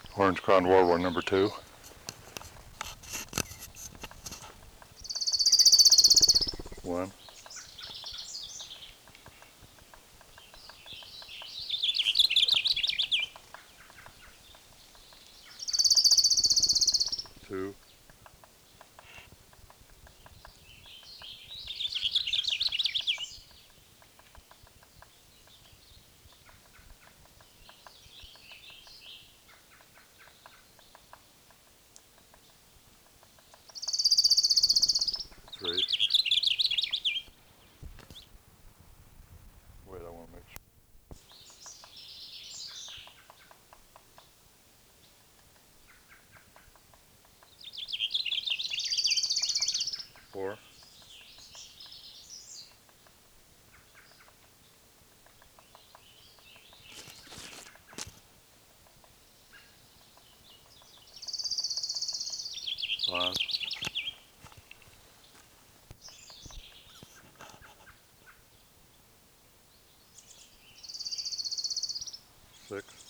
Orange Crown Warbler number 2. One, two, three. Wait, I want to make sure. 4, 5, 6,